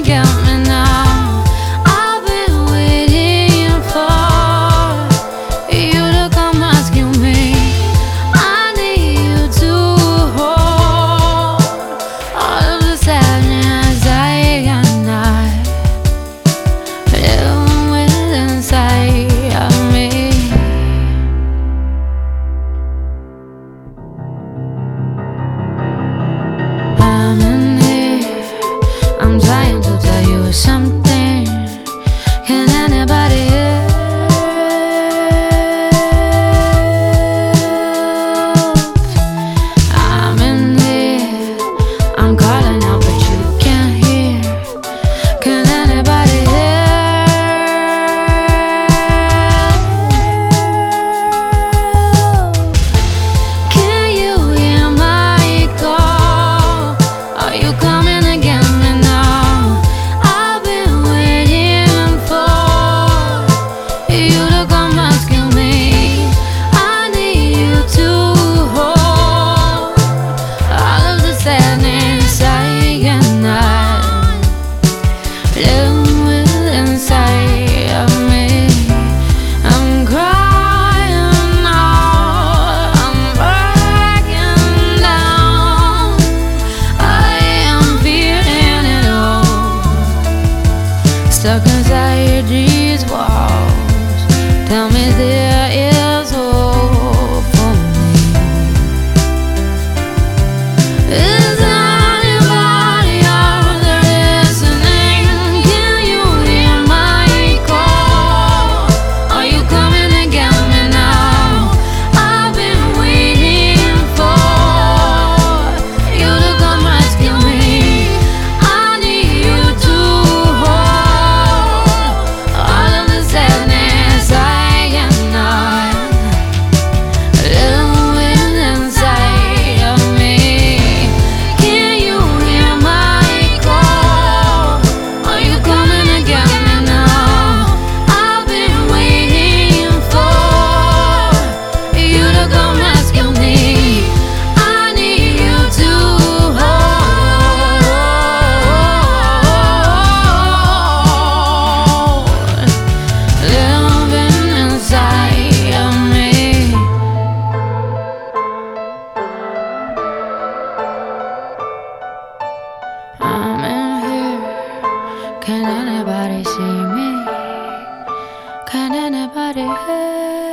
get me now? I've been waiting for you to come rescue me. I need you to hold all of the sadness I cannot live with inside of me. I'm in here, I'm trying to tell you something. Can anybody help? I'm in here, I'm calling out but you can't hear. Can anybody help? Can you hear my call? Are you coming to get me now? I've been waiting for you to come rescue me. I need you to hold all of the sadness I cannot live with inside of me. I'm crying out, I'm breaking down. I am feeling it all, stuck inside these walls. Tell me there is hope for me. Is anybody out there listening? Can you hear my call? Are you coming to get me now? I've been waiting for you to come rescue me. I need you to hold all of the sadness I cannot live with inside of me. Can you hear my call? Are you coming to get me now? I've been waiting for you to come rescue me. I need you to hold living inside of me. I'm in here. Can anybody see me? Can anybody hear?